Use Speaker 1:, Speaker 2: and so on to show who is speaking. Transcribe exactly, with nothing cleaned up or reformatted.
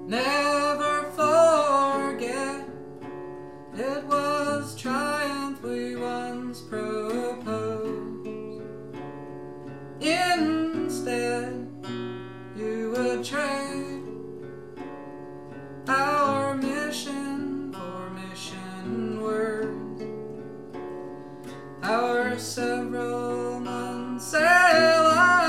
Speaker 1: Never forget, it was triumph we once proposed. Instead, you would trade our mission for mission words, our several